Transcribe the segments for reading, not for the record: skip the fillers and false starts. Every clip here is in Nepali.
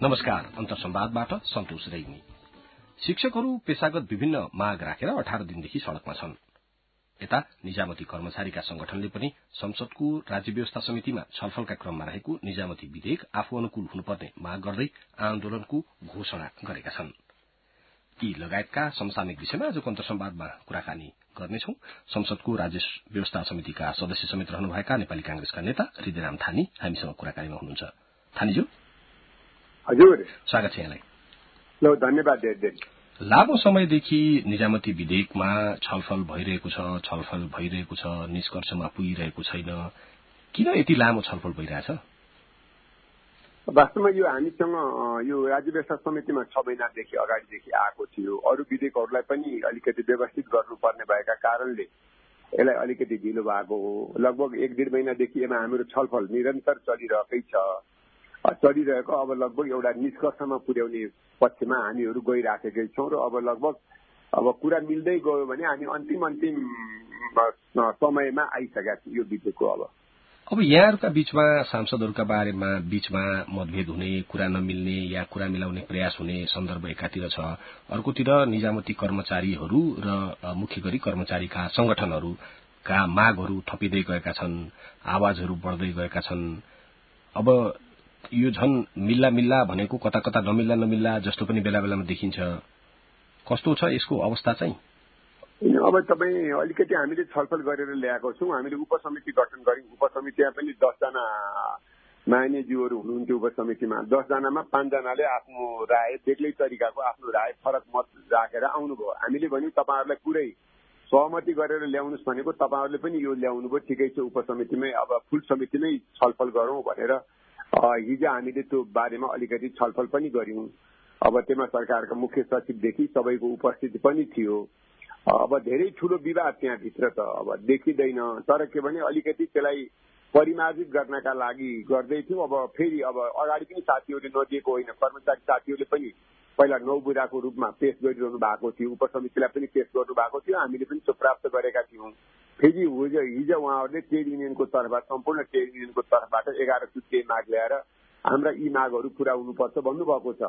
नमस्कार। अन्तर्संवादबाट सन्तोष रेग्मी। शिक्षकहरू पेशागत विभिन्न माग राखेर 18 दिनदेखि सड़कमा छन्। यता निजामती कर्मचारीका संगठनले पनि संसदको राज्य व्यवस्था समितिमा छलफलका क्रममा रहेको निजामती विधेयक आफू अनुकूल हुनुपर्ने माग गर्दै आन्दोलनको घोषणा गरेका छन्। यी लगायतका समसामयिक विषयमा आजको अन्तर्संवादमा कुराकानी गर्नेछौं। संसदको राज्य व्यवस्था समितिका सदस्य समेत रहनुभएका नेपाली कांग्रेसका नेता हृदयराम थानी हामीसँग कुराकानीमा हुनुहुन्छ। थानीज्यू, हजुर, स्वागत छ यहाँलाई। ल, धन्यवाद। लामो समयदेखि निजामती विधेयकमा छलफल भइरहेको छ, निष्कर्षमा पुगिरहेको छैन। किन यति लामो छलफल भइरहेछ? वास्तवमा यो हामीसँग यो राज्य व्यवस्था समितिमा 6 महिनादेखि अगाडिदेखि आएको थियो। अरू विधेयकहरूलाई पनि अलिकति व्यवस्थित गर्नुपर्ने भएका कारणले यसलाई अलिकति ढिलो भएको हो। लगभग 1-1.5 महिनादेखि यसमा हाम्रो छलफल निरन्तर चलिरहेको अब लगभग एउटा निष्कर्षमा पुर्याउने पक्षमा हामीहरू गइराखेकै छौँ र अब कुरा मिल्दै गयो भने हामी अन्तिम समयमा आइसकेका छौँ यो विधेयकको। अब यहाँहरूका बीचमा सांसदहरूका बारेमा बीचमा मतभेद हुने, कुरा नमिल्ने या कुरा मिलाउने प्रयास हुने सन्दर्भ एकातिर छ, अर्कोतिर निजामती कर्मचारीहरू र मुख्य गरी कर्मचारीका संगठनहरूका मागहरू थपिँदै गएका छन्, आवाजहरू बढ्दै गएका छन्। अब यो झन् मिल्ला भनेको कता कता नमिल्ला जस्तो पनि बेला बेलामा देखिन्छ। कस्तो छ यसको अवस्था चाहिँ? अब तपाईँ अलिकति हामीले छलफल गरेर ल्याएको छौँ। हामीले उपसमिति गठन गर्यौं। उपसमितिमा पनि 10 जना मान्यज्यूहरू हुनुहुन्थ्यो उपसमितिमा। 10 जनामा 5 जनाले आफ्नो राय बेग्लै तरिकाको आफ्नो राय फरक मत राखेर आउनुभयो। हामीले भन्यौं तपाईहरुलाई पुरै सहमति गरेर ल्याउनुस् भनेको तपाईहरुले पनि यो ल्याउनु भयो, ठिकै छ, उपसमितिमै अब फुल समितिमै छलफल गरौं भनेर हिजो हामीले त्यो बारेमा अलिकति छलफल पनि गर्यौं। अब त्यसमा सरकारका मुख्य सचिवदेखि सबैको उपस्थिति पनि थियो। अब धेरै ठूलो विवाद त्यहाँभित्र त अब देखिँदैन, तर के भने अलिकति त्यसलाई परिमार्जित गर्नका लागि गर्दै थियौं। अब फेरि अब अगाडि पनि साथीहरूले नदिएको होइन, कर्मचारी साथीहरूले पनि पहिला 9 बुँदाको रूपमा पेश गरिरहनु भएको थियो, उपसमितिलाई पनि पेश गर्नु भएको थियो, हामीले पनि त्यो प्राप्त गरेका थियौं। फेरि हिजो उहाँहरूले ट्रेड युनियनको तर्फबाट, सम्पूर्ण ट्रेड युनियनको तर्फबाट 11 सूत्रीय माग ल्याएर हाम्रा यी मागहरू पूरा हुनुपर्छ भन्नुभएको छ।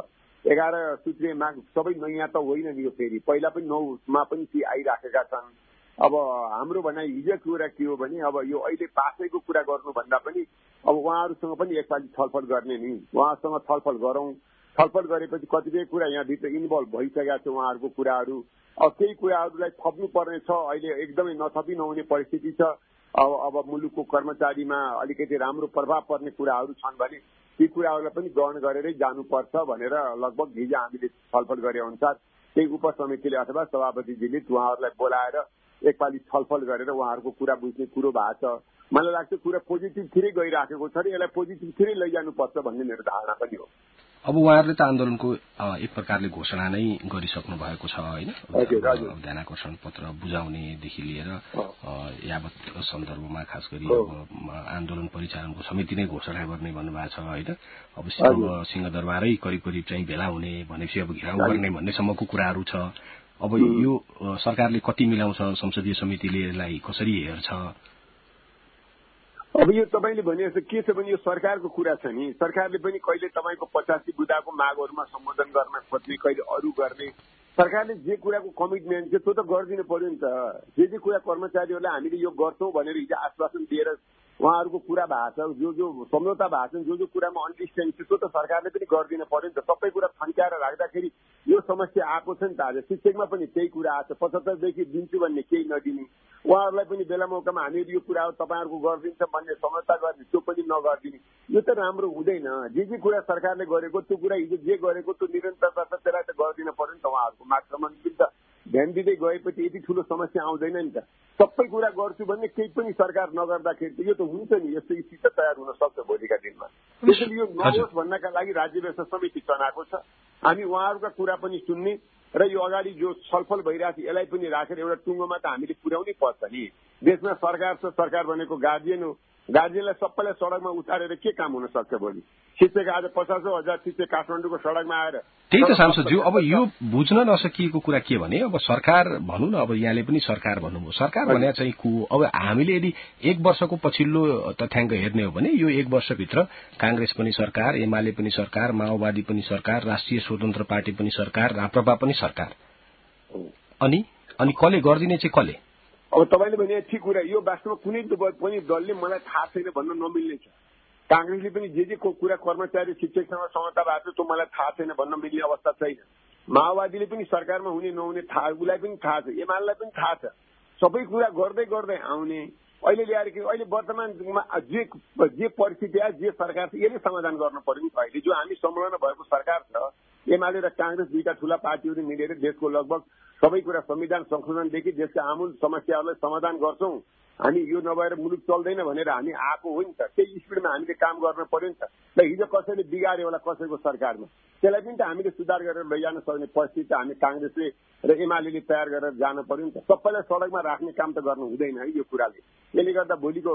11 सूत्रीय माग सबै नयाँ त होइन नि, यो फेरि पहिला पनि 9 मा पनि ती आइराखेका छन्। अब हाम्रो भनाइ हिजो कुरा के हो भने अब यो अहिले पासैको कुरा गर्नुभन्दा पनि अब उहाँहरूसँग पनि एकपालि छलफल गर्ने नि, उहाँसँग छलफल गरौं। छलफल गरेपछि कतिपय कुरा यहाँभित्र इन्भल्भ भइसकेका छ उहाँहरूको कुराहरू। अब केही कुराहरूलाई थप्नु पर्ने छ, अहिले एकदमै नथपी नहुने परिस्थिति छ। अब मुलुकको कर्मचारीमा अलिकति राम्रो प्रभाव पर्ने कुराहरू छन् भने ती कुराहरूलाई पनि ग्रहण गरेरै जानुपर्छ भनेर लगभग हिजो हामीले छलफल गरे अनुसार त्यही उपसमितिले अथवा सभापतिजीले उहाँहरूलाई बोलाएर एकपालि छलफल गरेर उहाँहरूको कुरा बुझ्ने कुरो भएको छ। मलाई लाग्छ कुरा पोजिटिभतिरै गइराखेको छ र यसलाई पोजिटिभतिरै लैजानुपर्छ भन्ने मेरो धारणा पनि हो। अब उहाँहरूले त आन्दोलनको एक प्रकारले घोषणा नै गरिसक्नु भएको छ हैन? ध्यानाकर्षण पत्र बुझाउनेदेखि लिएर यावत सन्दर्भमा खास गरी अब आन्दोलन परिचालनको समिति नै घोषणा गर्ने भन्नुभएको छ हैन? अब सिंहदरबारै करिब चाहिँ भेला हुने भनेपछि अब घेराउ गर्ने भन्नेसम्मको कुराहरू छ। अब यो सरकारले कति मिलाउँछ, संसदीय समितिले यसलाई कसरी हेर्छ? अब यो तपाईले भने जस्तो के छ भने यो सरकारको कुरा छ नि। सरकारले पनि कहिले तपाईको 85 बुँदाको मागहरुमा सम्बोधन गर्न खोज्ने, कहिले अरु गर्ने। सरकारले जे कुराको कमिटमेन्ट छ त्यो त गर्दिनु पर्यो नि त। जे कुरा कर्मचारीहरूलाई हामीले यो गर्छौं भनेर हिजो आश्वासन दिएर उहाँहरूको कुरा भएको छ, जो सम्झौता भएको छ, जो कुरामा अन्डरस्ट्यान्डिङ छ त्यो त सरकारले पनि गर्दिनु पर्यो नि त। सबै कुरा थन्क्याएर राख्दाखेरि यो समस्या आएको छ नि त। आज शिक्षकमा पनि त्यही कुरा आएको छ, 75 देखि दिन्छु भन्ने केही नदिने, उहाँहरूलाई पनि बेला मौकामा हामीहरू यो कुरा तपाईहरुको गर्दिन्छ भन्ने सम्झौता गर्ने, त्यो पनि नगर्दिने। यो त राम्रो हुँदैन। जे कुरा सरकारले गरेको त्यो कुरा हिजो जे गरेको त्यो निरन्तरता छ, त्यसलाई त गर्दिन पर्यो नि त। उहाँहरूको मागसम्म पनि त ध्यान दिँदै गएपछि यति ठूलो समस्या आउँदैन नि त। सबै कुरा गर्छु भन्ने केही पनि सरकार नगर्दाखेरि यो त हुन्छ नि, यस्तो स्थिति तयार हुन सक्छ भोलिका दिनमा। त्यसैले यो नहोस् भन्नका लागि राज्य व्यवस्था समिति चलाएको छ। हामी उहाँहरूका कुरा पनि सुन्ने र यो अगाडि जो छलफल भइरहेको छ यसलाई पनि राखेर एउटा टुङ्गोमा त हामीले पुर्याउनै पर्छ नि। देशमा सरकार छ, सरकार भनेको गार्जियन हो। गार्जियनलाई सबैलाई सडकमा उतारेर के काम हुन सक्छ भोलि? शिक्षक आज 50,000 शिक्षक काठमाडौँको सडकमा आएर त्यही त सांसदज्यू, अब यो बुझ्न नसकिएको कुरा के भने अब सरकार भनौँ न, अब यहाँले पनि सरकार भन्नुभयो, सरकार भने चाहिँ को? अब हामीले यदि 1 वर्षको पछिल्लो तथ्याङ्क हेर्ने हो भने यो 1 वर्षभित्र कांग्रेस पनि सरकार, एमाले पनि सरकार, माओवादी पनि सरकार, राष्ट्रिय स्वतन्त्र पार्टी पनि सरकार, राप्रपा पनि सरकार, अनि कसले गरिदिने चाहिँ कसले? अब तपाईँले भने ठिक कुरा, यो वास्तवमा कुनै पनि दलले मलाई थाहा छैन भन्न नमिल्ने छ। कांग्रेसले पनि जे कुरा कर्मचारी शिक्षकसँग समझौता भएको छ त्यो मलाई थाहा छैन भन्न मिल्ने अवस्था छैन। माओवादीले पनि सरकारमा हुने नहुने थाहा, उसलाई पनि थाहा छ, एमालेलाई पनि थाहा छ। सबै कुरा गर्दै गर्दै आउने अहिले ल्याएर कि अहिले वर्तमानमा जे परिस्थिति आयो, जे सरकार छ, यसले समाधान गर्न पर्यो नि। अहिले जो हामी संलग्न भएको सरकार छ, एमाले र कांग्रेस दुईटा ठूला पार्टीहरू मिलेर देशको लगभग सबै कुरा संविधान संशोधनदेखि देशका आमूल समस्याहरूलाई समाधान गर्छौं। हामी यो नभएर मुलुक चल्दैन भनेर हामी आएको हो नि त। त्यही स्पिडमा हामीले काम गर्न पर्यो नि त। ल हिजो कसैले बिगार्यो होला कसैको सरकारमा, त्यसलाई पनि त हामीले सुधार गरेर लैजान सक्ने परिस्थिति हामी कांग्रेसले र एमाले तयार गरेर जान पर्यो नि त। सबैलाई सडकमा राख्ने काम त गर्नु हुँदैन है यो कुराले। यसले गर्दा भोलिको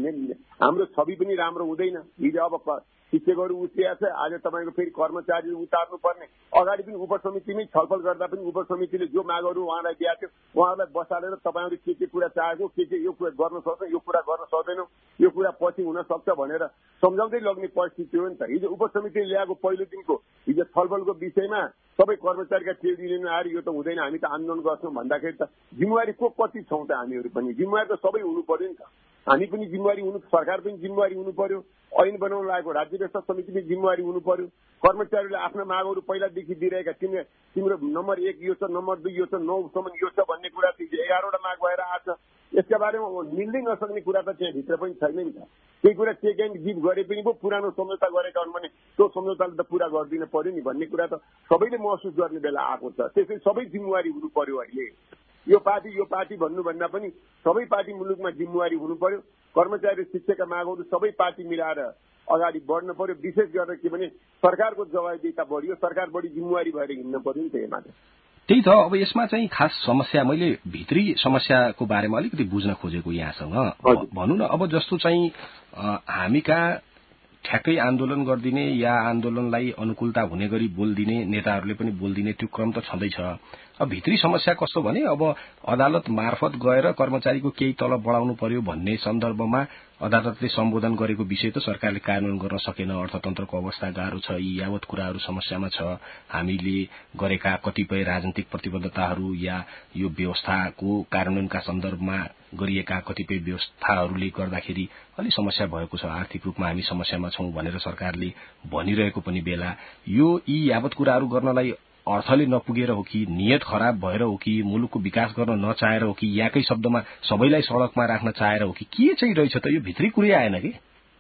हाम्रो छवि पनि राम्रो हुँदैन। हिजो अब शिक्षकहरू उत्रिया छ, आज तपाईँको फेरि कर्मचारी उतार्नु पर्ने। अगाडि पनि उपसमितिमै छलफल गर्दा पनि उपसमितिले जो मागहरू उहाँलाई दिएको थियो उहाँहरूलाई बसालेर तपाईँहरू के कुरा चाहेको, के यो कुरा गर्न सक्छ, यो कुरा गर्न सक्दैनौ, यो कुरा पछि हुन सक्छ भनेर सम्झाउँदै लग्ने परिस्थिति हो नि त। हिजो उपसमितिले ल्याएको पहिलो दिनको हिजो छलफलको विषयमा सबै कर्मचारीका ट्रेड युनियन आएर यो त हुँदैन, हामी त आन्दोलन गर्छौं भन्दाखेरि त जिम्मेवारी को कति छौं त हामीहरू पनि? जिम्मेवारी त सबै हुनु पर्यो नि त। हामी पनि जिम्मेवारी हुनु, सरकार पनि जिम्मेवारी हुनु पर्यो, ऐन बनाउन लागेको राज्य व्यवस्था समिति पनि जिम्मेवारी हुनु पर्यो। कर्मचारीले आफ्ना मागहरू पहिलादेखि दिइरहेका तिम्रो नम्बर 1 यो छ, नम्बर 2 यो छ, 9 सम्म यो छ भन्ने कुरा 11वटा माग भएर आछ। यसका बारेमा मिल्दै नसक्ने कुरा त त्यहाँ भित्र पनि छैन नि त। केही कुरा चेक एन्ड गिभ गरे पनि पो पुरानो सम्झौता गरेका हुन् भने त्यो सम्झौताले त पूरा गरिदिन पर्यो नि भन्ने कुरा त सबैले महसुस गर्ने बेला आएको छ। त्यसै सबै जिम्मेवारी हुनु पर्यो। अहिले यो पार्टी भन्नुभन्दा पनि सबै पार्टी मुलुकमा जिम्मेवारी हुनु पर्यो। कर्मचारी शिक्षकका मागहरू सबै पार्टी मिलाएर अगाडि बढ्न पर्यो। विशेष गरेर के भने सरकारको जवाबदेहिता बढियो, सरकार बढी जिम्मेवारी भएर हिँड्न पर्यो नि त। यसमा त्यही त। अब यसमा चाहिँ खास समस्या मैले भित्री समस्याको बारेमा अलिकति बुझ्न खोजेको यहाँसँग भनौँ न। अब जस्तो चाहिँ हामी कहाँ ठ्याक्कै आन्दोलन गरिदिने या आन्दोलनलाई अनुकूलता हुने गरी बोल्दिने नेताहरूले पनि बोल्दिने त्यो क्रम त छँदैछ। अब भित्री समस्या कस्तो भने अब अदालत मार्फत गएर कर्मचारीको केही तलब बढाउनु पर्यो भन्ने सन्दर्भमा अदालतले सम्बोधन गरेको विषय त सरकारले कार्यान्वयन गर्न सकेन। अर्थतन्त्रको अवस्था गाह्रो छ, यी यावत कुराहरू समस्यामा छ। हामीले गरेका कतिपय राजनीतिक प्रतिबद्धताहरू या यो व्यवस्थाको कार्यान्वयनका सन्दर्भमा गरिएका कतिपय व्यवस्थाहरूले गर्दाखेरि अलि समस्या भएको छ। आर्थिक रूपमा हामी समस्यामा छौं भनेर सरकारले भनिरहेको पनि बेला यी यावत कुराहरू गर्नलाई अर्थले नपुगेर हो कि नियत खराब भएर हो कि मुलुकको विकास गर्न नचाहेर हो कि याकै शब्दमा सबैलाई सड़कमा राख्न चाहेर हो कि के चाहिँ रहेछ त? यो भित्री कुरै आएन कि?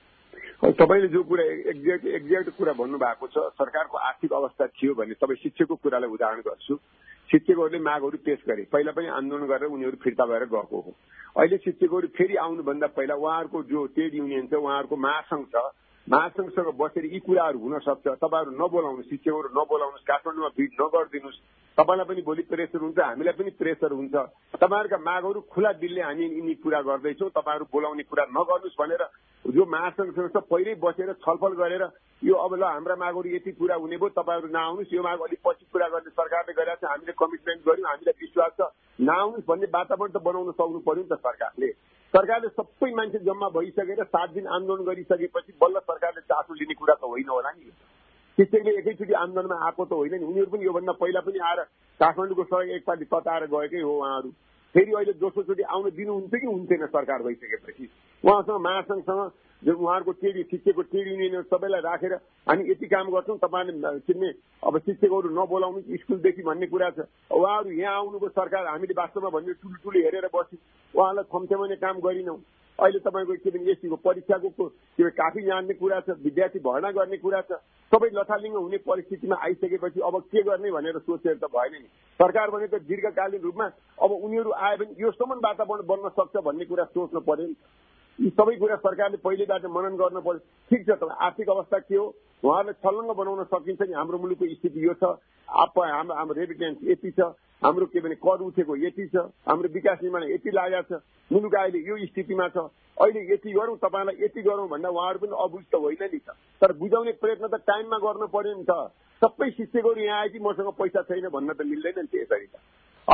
तपाईले जो कुरा एक्ज्याक्ट कुरा भन्नु भएको छ, सरकारको आर्थिक अवस्था थियो भने तपाईँ शिक्षकको कुरालाई उदाहरण गर्छु। शिक्षकहरूले मागहरू पेश गरे, पहिला पनि आन्दोलन गरेर उनीहरू फिर्ता भएर गएको हो। अहिले शिक्षकहरू फेरि आउनुभन्दा पहिला उहाँहरूको जो ट्रेड युनियन छ, उहाँहरूको महासंघ छ, महासंघसँग बसेर यी कुराहरू हुन सक्छ, तपाईहरु नबोलाउनुस्, शिक्षकहरू नबोलाउनुस्, काठमाडौँमा भिड नगर्दिनुस्, तपाईलाई पनि भोलि प्रेसर हुन्छ, हामीलाई पनि प्रेसर हुन्छ, तपाईहरुका मागहरू खुला दिलले हामी यिनी पूरा गर्दैछौँ, तपाईहरु बोलाउने कुरा नगर्नुस् भनेर जो महासंघसँग पहिल्यै बसेर छलफल गरेर यो अब ल हाम्रा मागहरू यति पूरा हुने भयो, तपाईहरु नआउनुस्, यो माग अलि पछि पूरा गर्ने सरकारले गरेको छ, हामीले कमिटमेन्ट गर्यौं, हामीलाई विश्वास छ, नआउनुस् भन्ने वातावरण त बनाउन सक्नु पर्यो नि त सरकारले। सरकारले सबै मान्छे जम्मा भइसकेर 7 दिन आन्दोलन गरिसकेपछि बल्ल सरकारले चासो लिने कुरा त होइन होला नि। शिक्षकले एकैचोटि आन्दोलनमा आएको त होइन नि, उनीहरू पनि योभन्दा पहिला पनि आएर काठमाडौँको सडक एकपालि तताएर गएकै हो उहाँहरू। फेरि अहिले दोस्रोचोटि आउन दिनुहुन्छ कि हुन्थेन सरकार भइसकेपछि? उहाँसँग महासंघसँग जो उहाँहरूको शिक्षकको ट्रेड युनियन सबैलाई राखेर हामी यति काम गर्छौँ, तपाईँले चिन्ने अब शिक्षकहरू नबोलाउनु स्कुलदेखि भन्ने कुरा छ। उहाँहरू यहाँ आउनुको सरकार हामीले वास्तवमा भन्ने ठुलो हेरेर बस्यौँ, उहाँलाई खम्च्याउने काम गरिनौँ। अहिले तपाईँको के भने एससीको परीक्षाको काफी जान्ने कुरा छ, विद्यार्थी भर्ना गर्ने कुरा छ, सबै लथालिङ्ग हुने परिस्थितिमा आइसकेपछि अब के गर्ने भनेर सोचेर त भएन नि। सरकार भनेको दीर्घकालीन रूपमा अब उनीहरू आयो भने योसम्म वातावरण बन्न सक्छ भन्ने कुरा सोच्नु पर्यो नि। यी सबै कुरा सरकारले पहिलेबाट मनन गर्न पर्छ। ठिक छ, त आर्थिक अवस्था के हो उहाँहरूले छलङ्ग बनाउन सकिन्छ नि। हाम्रो मुलुकको स्थिति यो छ, हाम्रो रेमिटेन्स यति छ, हाम्रो के भने कर उठेको यति छ, हाम्रो विकास निर्माण यति लागेको छ, मुलुक अहिले यो स्थितिमा छ, अहिले यति गरौँ, तपाईँलाई यति गरौँ भन्दा उहाँहरू पनि अबुझ त होइन नि त। तर बुझाउने प्रयत्न त टाइममा गर्नु पर्यो नि त। सबै शिक्षकहरू यहाँ आए कि मसँग पैसा छैन भन्न त मिल्दैन नि त्यसरी त।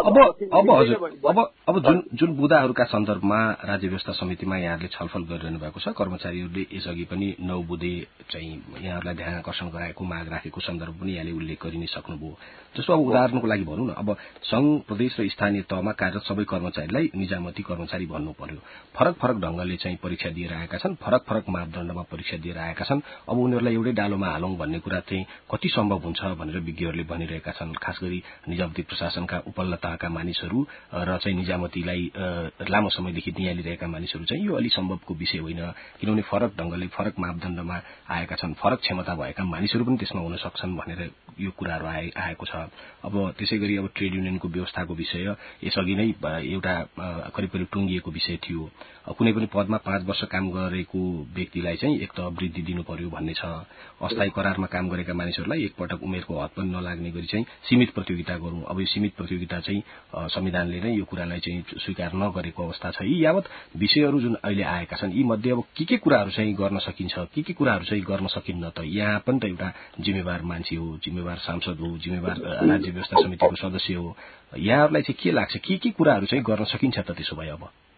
अब जुन बुदाहरूका सन्दर्भमा राज्य व्यवस्था समितिमा यहाँहरूले छलफल गरिरहनु भएको छ, कर्मचारीहरूले यसअघि पनि 9 बुँदे चाहिँ यहाँहरूलाई ध्यान आकर्षण गराएको माग राखेको सन्दर्भ पनि यहाँले उल्लेख गरि नै सक्नुभयो। जस्तो अब उदाहरणको लागि भनौँ न, अब संघ, प्रदेश र स्थानीय तहमा कार्यरत सबै कर्मचारीलाई निजामती कर्मचारी भन्नु पर्यो। फरक फरक ढंगले चाहिँ परीक्षा दिएर आएका छन्, फरक फरक मापदण्डमा परीक्षा दिएर आएका छन्। अब उनीहरूलाई एउटै डालोमा हालौं भन्ने कुरा चाहिँ कति सम्भव हुन्छ भनेर विज्ञहरूले भनिरहेका छन्। खास गरी निजामती प्रशासनका उपल्लताका मानिसहरू र चाहिँ निजामतीलाई लामो समयदेखि नियालिरहेका मानिसहरू चाहिँ यो अलि सम्भवको विषय होइन, किनभने फरक ढंगले फरक मापदण्डमा आएका छन्, फरक क्षमता भएका मानिसहरू पनि त्यसमा हुन सक्छन् भनेर यो कुराहरू आएको छ। अब त्यसै गरी अब ट्रेड युनियनको व्यवस्थाको विषय यसअघि नै एउटा करिब करिब टुङ्गिएको विषय थियो। कुनै पनि पदमा 5 वर्ष काम गरेको व्यक्तिलाई चाहिँ एक त वृद्धि दिनु पर्यो भन्ने छ। अस्थायी करारमा काम गरेका मानिसहरूलाई एकपटक उमेरको हद पनि नलाग्ने गरी चाहिँ सीमित प्रतियोगिता गरौं। अब यो सीमित प्रतियोगिता चाहिँ संविधानले नै यो कुरालाई चाहिँ स्वीकार नगरेको अवस्था छ। यी यावत विषयहरू जुन अहिले आएका छन्, यी मध्ये अब के कुराहरू चाहिँ गर्न सकिन्छ, के कुराहरू चाहिँ गर्न सकिन्न त? यहाँ पनि त एउटा जिम्मेवार मान्छे हो, जिम्मेवार सांसद हो, जिम्मेवार राज्य व्यवस्था समितिको सदस्य हो। यहाँहरूलाई चाहिँ के लाग्छ, के कुराहरू चाहिँ गर्न सकिन्छ त त्यसो भए?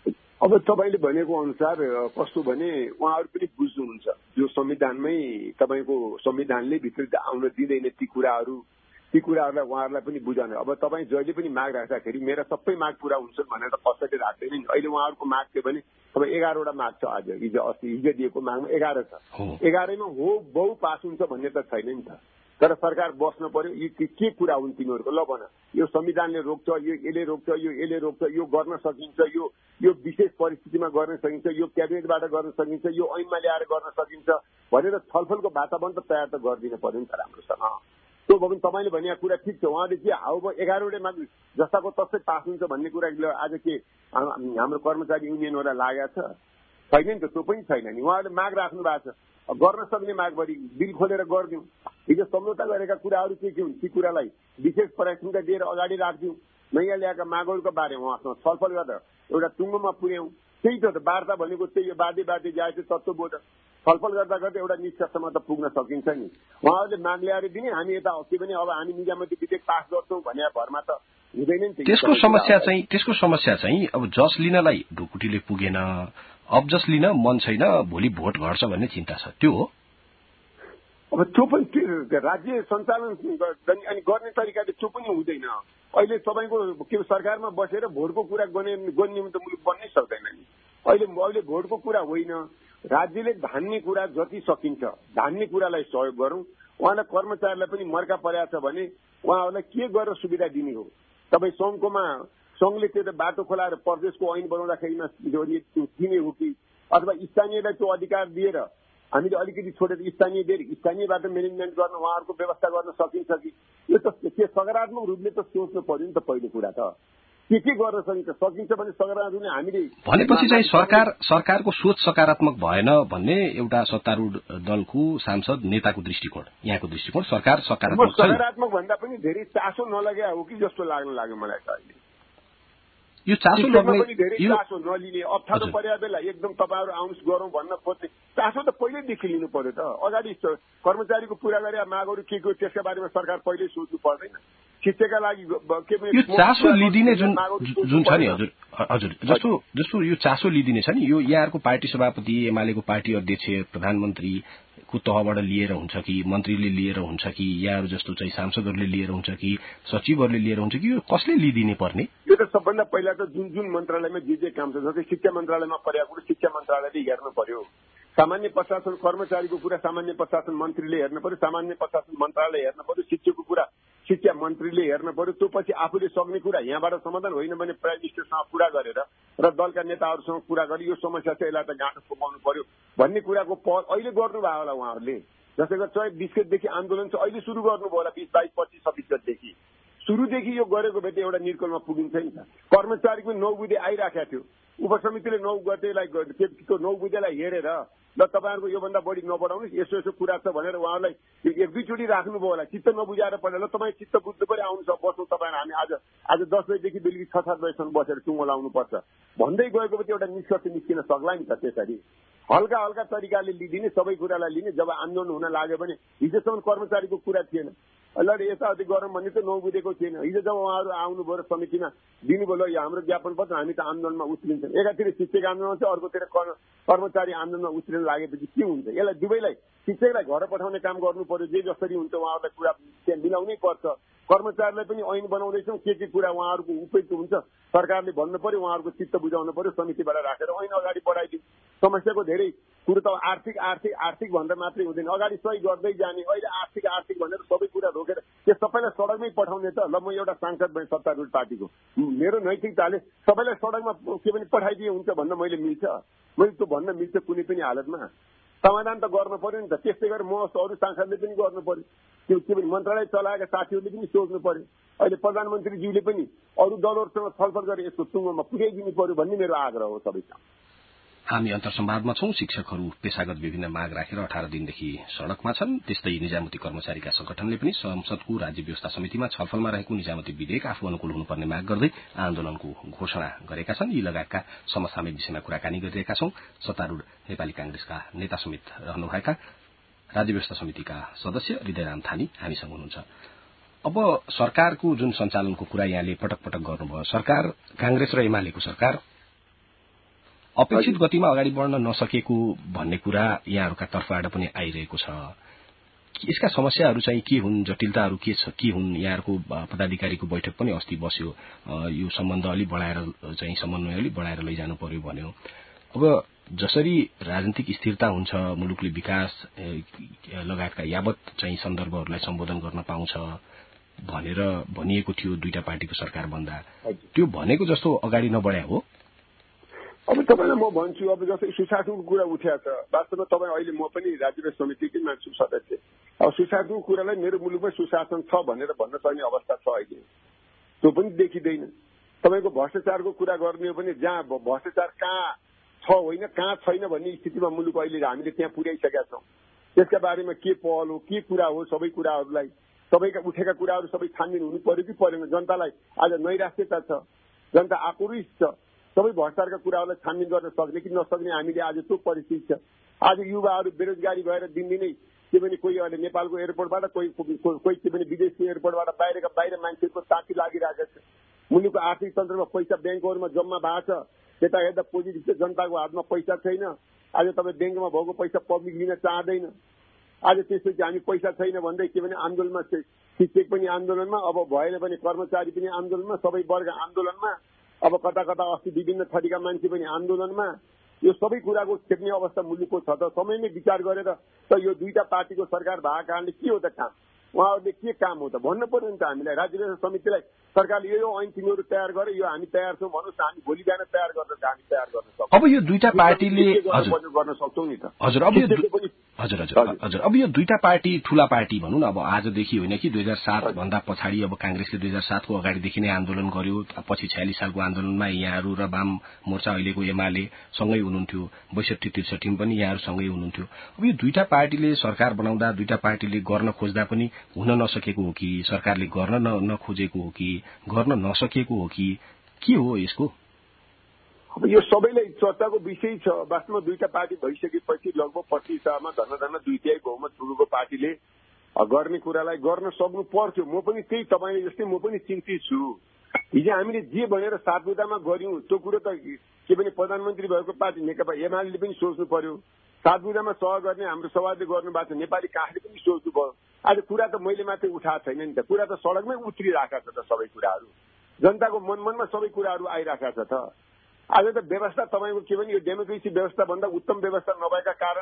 अब तपाईँले भनेको अनुसार कस्तो भने उहाँहरू पनि बुझ्नुहुन्छ जो संविधानमै तपाईँको संविधानले भित्र आउन दिँदैन ती कुराहरूलाई उहाँहरूलाई पनि बुझाउनु। अब तपाईँ जहिले पनि माग राख्दाखेरि मेरा सबै माग पूरा हुन्छन् भनेर कसैले राख्दैन नि। अहिले उहाँहरूको माग के भने अब 11वटा माग छ। आज हिजो दिएको मागमा 11 छ। 11मा हो बहु पास हुन्छ भन्ने त छैन नि त। तर सरकार बस्न पर्यो। यी के कुरा हुन् तिनीहरूको? ल भन, यो संविधानले रोक्छ, यो यसले रोक्छ, यो यसले रोक्छ, यो गर्न सकिन्छ, यो विशेष परिस्थितिमा गर्न सकिन्छ, यो क्याबिनेटबाट गर्न सकिन्छ, यो ऐनमा ल्याएर गर्न सकिन्छ भनेर छलफलको वातावरण त तयार त गरिदिनु पर्यो नि त राम्रोसँग। त्यो भयो भने तपाईँले भनेको कुरा ठिक छ। उहाँले के हाउ 11वटा माग जस्ताको तस्तै पास हुन्छ भन्ने कुरा आज के हाम्रो कर्मचारी युनियनहरूलाई लागेको छैन नि त? त्यो पनि छैन नि। उहाँहरूले माग राख्नु भएको छ, गर्न सक्ने माग गरी बिल खोलेर गरिदिउँ। हिजो सम्झौता गरेका कुराहरू के हुन् ती कुरालाई विशेष प्राथमिकता दिएर अगाडि राखिदिउँ। नयाँ ल्याएका मागहरूको बारेमा उहाँसँग छलफल गरेर एउटा टुङ्गोमा पुर्याउँ। त्यही त वार्ता भनेको त्यही हो, बाध्य जायज तत्त्वबोध। छलफल गर्दा गर्दै एउटा निष्कर्षमा त पुग्न सकिन्छ नि। उहाँहरूले माग ल्याएर दिने, हामी यता के भने अब हामी निजामती विधेयक पास गर्छौँ भने भरमा त हुँदैन नि। त्यसको समस्या चाहिँ अब जस लिनलाई ढुकुटीले पुगेन, अब जस लिन मन छैन, भोलि भोट घट्छ भन्ने चिन्ता छ, त्यो हो। अब त्यो पनि राज्य सञ्चालन अनि गर्ने तरिकाले त्यो पनि हुँदैन। अहिले तपाईँको के सरकारमा बसेर भोटको कुरा गर्ने त मुलुक बन्नै सक्दैन नि। अहिले भोटको कुरा होइन, राज्यले धान्ने कुरा जति सकिन्छ धान्ने कुरालाई सहयोग गरौँ। उहाँलाई कर्मचारीलाई पनि मर्का परेको छ भने उहाँहरूलाई के गरेर सुविधा दिने हो? तपाईँ संघले त्यो बाटो खोलाएर प्रदेशको ऐन बनाउँदाखेरिमा दिने हो कि अथवा स्थानीयलाई त्यो अधिकार दिएर हामीले अलिकति छोडेर स्थानीयबाट म्यानेजमेन्ट गर्न उहाँहरूको व्यवस्था गर्न सकिन्छ कि? यो त के सकारात्मक रूपले त सोच्नु पर्यो नि त। पहिलो कुरा त के गर्न सकिन्छ भने सकारात्मक हामीले भनेपछि चाहिँ सरकारको सोच सकारात्मक भएन भन्ने एउटा सत्तारूढ दलको सांसद नेताको दृष्टिकोण, यहाँको दृष्टिकोण सरकार सकारात्मक भन्दा पनि धेरै चासो नलगे हो कि जस्तो लाग्यो मलाई त। अहिले यो चासो पनि धेरै चासो नलिने, अप्ठ्यारो परेको बेला एकदम तपाईँहरू आउनुहोस् गरौँ भन्न खोज्ने चासो त पहिल्यैदेखि लिनु पर्यो त। अगाडि कर्मचारीको पुरा गरे मागहरू के त्यसका बारेमा सरकार पहिल्यै सोच्नु पर्दैन? शिक्षाका लागि के यो चासो लिदिने जुन छ नि हजुर जस्तो यो चासो लिदिने छ नि, यो यहाँहरूको पार्टी सभापति, एमालेको पार्टी अध्यक्ष, प्रधानमन्त्रीको तहबाट लिएर हुन्छ कि मन्त्रीले लिएर हुन्छ कि यहाँहरू जस्तो चाहिँ सांसदहरूले लिएर हुन्छ कि सचिवहरूले लिएर हुन्छ कि यो कसले लिदिने पर्ने? यो त सबभन्दा पहिला त जुन मन्त्रालयमा जे काम छ, जस्तै शिक्षा मन्त्रालयमा परेको कुरो शिक्षा मन्त्रालयले हेर्नु पर्यो। सामान्य प्रशासन कर्मचारीको कुरा सामान्य प्रशासन मन्त्रीले हेर्नु पर्यो, सामान्य प्रशासन मन्त्रालयले हेर्नु पर्यो, शिक्षकको कुरा शिक्षा मन्त्रीले हेर्नु पर्यो। त्यो पछि आफूले सक्ने कुरा यहाँबाट समाधान होइन भने प्राइम मिनिस्टरसँग कुरा गरेर र दलका नेताहरूसँग कुरा गरी यो समस्या चाहिँ यसलाई त गाँठो पुगाउनु पर्यो भन्ने कुराको पहल अहिले गर्नुभयो होला उहाँहरूले। जसै गरी 20 गतेदेखि आन्दोलन चाहिँ अहिले सुरु गर्नुभयो होला, 20, 22, 25, 26 गतेदेखि सुरुदेखि यो गरेको भए त एउटा निर्कलमा पुगिन्छ नि त। कर्मचारीको 9 बुधे आइराखेको थियो, उपसमितिले 9 गतेलाई 9 बुधेलाई हेरेर ल तपाईँहरूको योभन्दा बढी नबढाउनुहोस्, यसो यसो कुरा छ भनेर उहाँहरूलाई एक दुईचोटि राख्नुभयो होला। चित्त नबुझाएर पढेर ल तपाईँ चित्त बुझ्नु पऱ्यो, आउनु छ बस्नु तपाईँ, हामी आज 10 बजीदेखि बेलुकी 6-7 बजीसम्म बसेर टुङ्गो लाउनुपर्छ भन्दै गएको पनि एउटा निष्कर्ष निस्किन सक्ला नि त। त्यसरी हल्का हल्का तरिकाले लिदिने, सबै कुरालाई लिने। जब आन्दोलन हुन लाग्यो भने हिजोसम्म कर्मचारीको कुरा थिएन, ल यताउति गरौँ भन्ने त 9 बुधेको थिएन। हिजो जब उहाँहरू आउनुभयो र समितिमा दिनुभयो ल यो हाम्रो ज्ञापन पत्र, हामी त आन्दोलनमा उत्रिन्छौँ। एकातिर शिक्षक आन्दोलन छ, अर्कोतिर कर्मचारी आन्दोलनमा उत्रिन लागेपछि के हुन्छ? यसलाई दुवैलाई, शिक्षकलाई घर पठाउने काम गर्नु पर्यो, जे जसरी हुन्छ उहाँहरूलाई कुरा त्यहाँ मिलाउनै पर्छ। कर्मचारीलाई पनि ऐन बनाउँदैछौँ, के कुरा उहाँहरूको उपयुक्त हुन्छ सरकारले भन्नु पर्यो, उहाँहरूको चित्त बुझाउनु पर्यो, समितिबाट राखेर ऐन अगाडि बढाइदिउँ। समस्याको धेरै कुरो त आर्थिक भन्दा मात्रै हुँदैन, अगाडि सही गर्दै जाने। अहिले आर्थिक भनेर सबै कुरा रोकेर त्यो सबैलाई सडकमै पठाउने त। ल म एउटा सांसद भएँ सत्तारूढ पार्टीको, मेरो नैतिकताले सबैलाई सडकमा के पनि पठाइदिए हुन्छ भन्न मैले मिल्छ? मैले त्यो भन्न मिल्छ कुनै पनि हालतमा? समाधान त गर्नु पर्यो नि त। त्यस्तै गरेर म अरू सांसदले पनि गर्नु पर्यो, त्यो के भने मन्त्रालय चलाएका साथीहरूले पनि सोच्नु पर्यो। अहिले प्रधानमन्त्रीज्यूले पनि अरू दलहरूसँग छलफल गरेर यसको टुङ्गोमा पुर्याइदिनु पर्यो भन्ने मेरो आग्रह हो सबैसँग। हामी अन्तर्संवादमा छौं। शिक्षकहरू पेशागत विभिन्न माग राखेर 18 दिनदेखि सड़कमा छन्। त्यस्तै निजामती कर्मचारीका संगठनले पनि संसदको राज्य व्यवस्था समितिमा छलफलमा रहेको निजामती विधेयक आफू अनुकूल हुनुपर्ने माग गर्दै आन्दोलनको घोषणा गरेका छन्। यी लगायतका समसामयिक विषयमा कुराकानी गरिरहेका छौं। सत्तारूढ़ नेपाली कांग्रेसका नेता समेत रहनुभएका राज्य व्यवस्था समितिका सदस्य हृदयराम थानी हामीसँग हुनुहुन्छ। अब सरकारको जुन सञ्चालनको कुरा यहाँले पटक पटक गर्नुभयो, सरकार कांग्रेस र एमालेको सरकार अपेक्षित गतिमा अगाडि बढ्न नसकेको भन्ने कुरा यहाँहरूका तर्फबाट पनि आइरहेको छ। यसका समस्याहरू चाहिँ के हुन्, जटिलताहरू के हुन्? यहाँहरूको पदाधिकारीको बैठक पनि अस्ति बस्यो, यो सम्बन्ध अलि बढाएर चाहिँ समन्वय अलि बढाएर लैजानु पर्यो भन्यो। अब जसरी राजनीतिक स्थिरता हुन्छ, मुलुकले विकास लगायतका यावत चाहिँ सन्दर्भहरूलाई सम्बोधन गर्न पाउँछ भनेर भनिएको थियो दुईटा पार्टीको सरकार भन्दा, त्यो भनेको जस्तो अगाडि नबढ्या हो। अब तपाईँलाई म भन्छु, अब जस्तै सुशासनको कुरा उठ्या छ। वास्तवमा तपाईँ अहिले म पनि राज्य समितिकै मान्छे सदस्य। अब सुशासनको कुरालाई मेरो मुलुकमा सुशासन छ भनेर भन्न सक्ने अवस्था छ अहिले, त्यो पनि देखिँदैन। तपाईँको भ्रष्टाचारको कुरा गर्ने हो भने जहाँ भ्रष्टाचार कहाँ छ होइन कहाँ छैन भन्ने स्थितिमा मुलुक अहिले हामीले त्यहाँ पुर्याइसकेका छौँ। त्यसका बारेमा के पहल हो, के कुरा हो, सबै कुराहरूलाई सबैका उठेका कुराहरू सबै छानबिन हुनु पर्यो कि परेन? जनतालाई आज नैराश्यता छ, जनता आक्रोशित छ। सबै भ्रष्टाचारका कुराहरूलाई छानबिन गर्न सक्ने कि नसक्ने हामीले आज त्यो परिस्थिति छ। आज युवाहरू बेरोजगारी भएर दिनदिनै के भने कोही अहिले नेपालको एयरपोर्टबाट, कोही के भने विदेशको एयरपोर्टबाट बाहिर मान्छेको साथी लागिरहेको छ। मुलुकको आर्थिक तन्त्रमा पैसा ब्याङ्कहरूमा जम्मा भएको छ, त्यता हेर्दा पोजिटिभ छ, जनताको हातमा पैसा छैन। आज तपाईँ ब्याङ्कमा भएको पैसा पब्लिक लिन चाहँदैन। आज त्यसपछि हामी पैसा छैन भन्दै के भने आन्दोलनमा, शिक्षक पनि आन्दोलनमा, अब भएन भने कर्मचारी पनि आन्दोलनमा, सबै वर्ग आन्दोलनमा, अब कता कता अस्ति विभिन्न थरीका मान्छे पनि आन्दोलनमा। यो सबै कुराको खेप्ने अवस्था मुलुकको छ त समयमै विचार गरेर त यो दुईटा पार्टीको सरकार भएको कारणले के हो त काम, उहाँहरूले के काम हो त भन्नु पर्यो नि त हामीलाई। राज्य व्यवस्था समितिलाई सरकारले यो ऐन तिमीहरू तयार गरे, यो हामी तयार छौँ भन्नुहोस्, हामी भोलि बिहान तयार गरेर हामी तयार गर्न सक्छौँ। अब यो दुईटा पार्टीले गर्न सक्छौँ नि त। हजुर अब यो दुईटा पार्टी ठूला पार्टी भनौँ न, अब आजदेखि होइन कि 2007 भन्दा पछाडि अब कांग्रेसले 2007 को अगाडिदेखि नै आन्दोलन गर्यो, पछि 46 सालको आन्दोलनमा यहाँहरू र वाम मोर्चा अहिलेको एमाले सँगै हुनुहुन्थ्यो, 62-63 पनि यहाँहरू सँगै हुनुहुन्थ्यो। अब यो दुईटा पार्टीले सरकार बनाउँदा दुईटा पार्टीले गर्न खोज्दा पनि हुन नसकेको हो कि, सरकारले गर्न नखोजेको हो कि, गर्न नसकेको हो कि, के हो यसको? अब यो सबैलाई चर्चाको विषय छ। वास्तवमा दुईटा पार्टी भइसकेपछि लगभग 25 सालमा धन्न 2/3 बहुमत पुगेको पार्टीले गर्ने कुरालाई गर्न सक्नु पर्थ्यो। म पनि त्यही तपाईँले जस्तै म पनि चिन्तित छु। हिजो हामीले जे भनेर 7 बुँदामा गर्यौं त्यो कुरो त के भने प्रधानमन्त्री भएको पार्टी नेकपा एमाले पनि सोच्नु पर्यो। 7 बुँदामा सह गर्ने हाम्रो सभाले गर्नुभएको छ, नेपाली काङ्ग्रेसले पनि सोच्नु पर्यो। आज कुरा त मैले मात्रै उठाएको छैन नि त, कुरा त सडकमै उत्रिरहेका छ त सबै कुराहरू, जनताको मनमा सबै कुराहरू आइरहेका छ त। आज त व्यवस्था तपाईँको के भने यो डेमोक्रेसी व्यवस्था भन्दा उत्तम व्यवस्था नभएका कारणले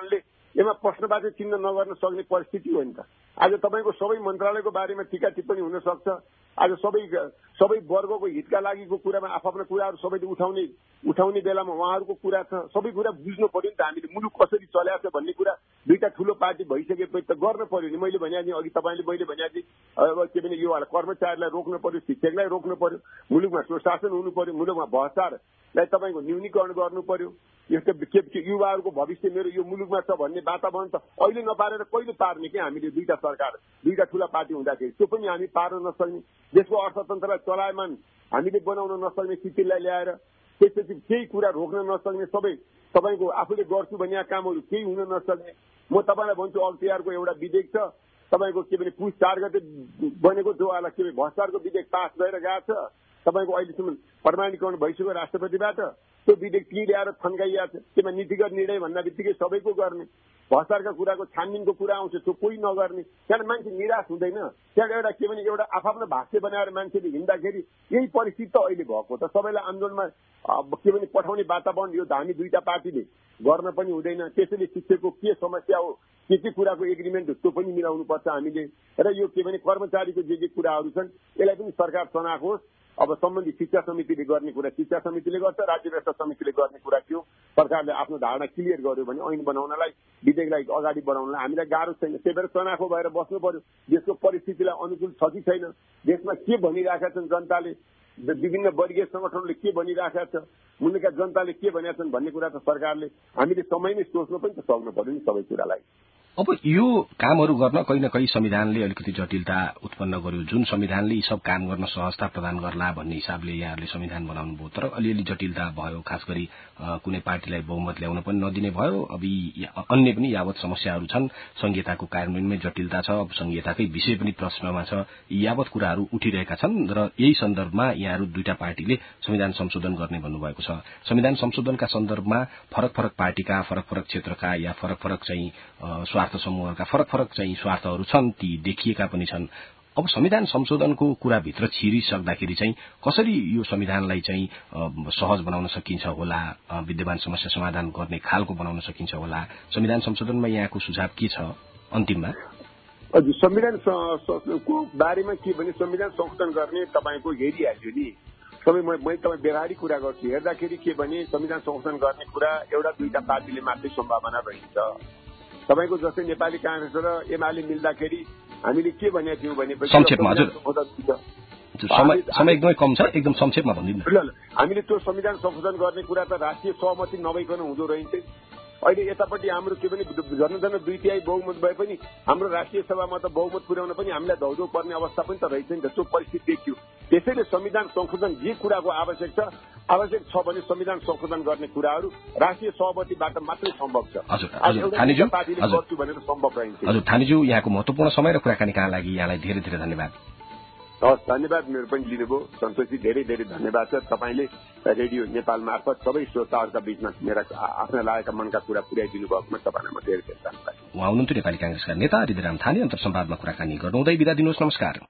यसमा प्रश्नवाची चिन्ह नगर्न सक्ने परिस्थिति हो नि त। आज तपाईँको सबै मन्त्रालयको बारेमा टीका टिप्पणी हुन सक्छ। आज सबै वर्गको हितका लागिको कुरामा आफ्ना कुराहरू सबैले उठाउने बेलामा उहाँहरूको कुरा छ। सबै कुरा बुझ्नु पर्यो नि त। हामीले मुलुक कसरी चलाएको छ भन्ने कुरा दुईटा ठूलो पार्टी भइसकेपछि त गर्न पर्यो नि। मैले भने नि अघि तपाईँले मैले भने अब के भने यो कर्मचारीलाई रोक्नु पर्यो, शिक्षकलाई रोक्नु पर्यो, मुलुकमा सुशासन हुनु पर्यो, मुलुकमा भ्रष्टाचारलाई तपाईँको न्यूनीकरण गर्नु पर्यो। यस्तो युवाहरूको भविष्य मेरो यो मुलुकमा छ भन्ने वातावरण त अहिले नपारेर कहिले पार्ने कि हामीले दुईटा सरकार दुईटा ठूला पार्टी हुँदाखेरि त्यो पनि हामी पार्न नसक्ने, देशको अर्थतन्त्रलाई चलायमान हामीले बनाउन नसक्ने स्थितिलाई ल्याएर त्यसपछि केही कुरा रोक्न नसक्ने, सबै तपाईँको आफूले गर्छु भन्ने कामहरू केही हुन नसक्ने। म तपाईँलाई भन्छु अख्तियारको एउटा विधेयक छ तपाईँको के भने पुस 4 गते बनेको जो वाला के भ्रष्टाचारको विधेयक पास भएर गएको छ तपाईँको अहिलेसम्म प्रमाणीकरण भइसक्यो राष्ट्रपतिबाट। त्यो विधेयक त्यही ल्याएर थन्काइएको छ। त्यसमा नीतिगत निर्णय भन्दा बित्तिकै सबैको गर्ने, भ्रष्टाचारका कुराको छानबिनको कुरा आउँछ त्यो कोही नगर्ने। त्यहाँ मान्छे निराश हुँदैन। त्यहाँ एउटा के भने एउटा आफ्नो भाष्य बनाएर मान्छेले हिँड्दाखेरि यही परिस्थिति त अहिले भएको त। सबैलाई आन्दोलनमा के भने पठाउने वातावरण यो हामी दुईटा पार्टीले गर्न पनि हुँदैन। त्यसैले शिक्षकको के समस्या हो, के कुराको एग्रिमेन्ट हो त्यो पनि मिलाउनुपर्छ हामीले। र यो के भने कर्मचारीको जे कुराहरू छन् यसलाई पनि सरकार चनाखोस्। अब सम्बन्धित शिक्षा समितिले गर्ने कुरा शिक्षा समितिले गर्छ, राज्य व्यवस्था समितिले गर्ने कुरा के हो, सरकारले आफ्नो धारणा क्लियर गर्यो भने ऐन बनाउनलाई, विधेयकलाई अगाडि बढाउनलाई हामीलाई गाह्रो छैन। त्यही भएर चनाखो भएर बस्नु पर्यो। देशको परिस्थितिलाई अनुकूल छ कि छैन, देशमा के भनिरहेका छन् जनताले, विभिन्न वर्गीय संगठनले के भनिरहेका छ, मुलुकका जनताले के भनेका छन् भन्ने कुरा त सरकारले हामीले समयमै सोच्नु पनि त सक्नु पर्यो नि सबै कुरालाई। अब यो कामहरू गर्न कहीँ न कहीँ संविधानले अलिकति जटिलता उत्पन्न गर्यो। जुन संविधानले यी सब काम गर्न सहजता प्रदान गर्ला भन्ने हिसाबले यहाँहरूले संविधान बनाउनु भयो, तर अलिअलि जटिलता भयो। खास गरी कुनै पार्टीलाई बहुमत ल्याउन पनि नदिने भयो। अब अन्य पनि यावत समस्याहरू छन्। संहिताको कार्यान्वयनमै जटिलता छ। अब संहिताकै विषय पनि प्रश्नमा छ। यावत कुराहरू उठिरहेका छन् र यही सन्दर्भमा यहाँहरू दुईटा पार्टीले संविधान संशोधन गर्ने भन्नुभएको छ। संविधान संशोधनका सन्दर्भमा फरक फरक पार्टीका, फरक फरक क्षेत्रका या फरक फरक चाहिँ स्वार्थ समूहका फरक फरक चाहिँ स्वार्थहरू छन्, ती देखिएका पनि छन्। अब संविधान संशोधनको कुराभित्र छिरिसक्दाखेरि चाहिँ कसरी यो संविधानलाई चाहिँ सहज बनाउन सकिन्छ होला, विद्यमान समस्या समाधान गर्ने खालको बनाउन सकिन्छ होला? संविधान संशोधनमा यहाँको सुझाव के छ अन्तिममा? हजुर, संविधान को बारेमा के भने संविधान संशोधन गर्ने तपाईँको हेरिहाल्यो नि सबै। मैले तपाईँ व्यवहारिक कुरा गर्छु। हेर्दाखेरि के भने संविधान संशोधन गर्ने कुरा एउटा दुईटा पार्टीले मात्रै सम्भावना रहन्छ। तपाईँको जस्तै नेपाली कांग्रेस र एमाले मिल्दाखेरि हामीले के भनेका थियौँ भनेपछि संक्षेपमा हजुर समय एकदमै कम छ, एकदम संक्षेपमा भनिदिनु। ल हामीले त्यो संविधान संशोधन गर्ने कुरा त राष्ट्रिय सहमति नभइकन हुँदो रहेछ। अहिले यतापट्टि हाम्रो के भने झन् 2/3 बहुमत भए पनि हाम्रो राष्ट्रिय सभामा त बहुमत पुर्याउन पनि हामीलाई धौधौ पर्ने अवस्था पनि त रहेछ नि त। त्यो परिस्थिति देखियो। त्यसैले संविधान संशोधन जे कुराको आवश्यक छ भने संविधान संशोधन गर्ने कुराहरू राष्ट्रिय सहमतिबाट मात्रै सम्भव छ। हजुर थानीज्यू, यहाँको महत्वपूर्ण समय र कुराकानीका लागि यहाँलाई धेरै धेरै धन्यवाद। हस्, धन्यवाद। मेरो पनि लिनुभयो सन्तोषजी, धेरै धेरै धन्यवाद छ। तपाईँले रेडियो नेपाल मार्फत सबै श्रोताहरूका बीचमा मेरा आफ्ना लागेका मनका कुरा पुर्याइदिनु भएकोमा तपाईँलाई म धेरै धेरै धन्यवाद। उहाँ हुनुहुन्थ्यो नेपाली कांग्रेसका नेता हृदयराम थानी। अन्तर्संवादमा कुराकानी गर्नुहुँदै बिदा दिनुहोस्। नमस्कार।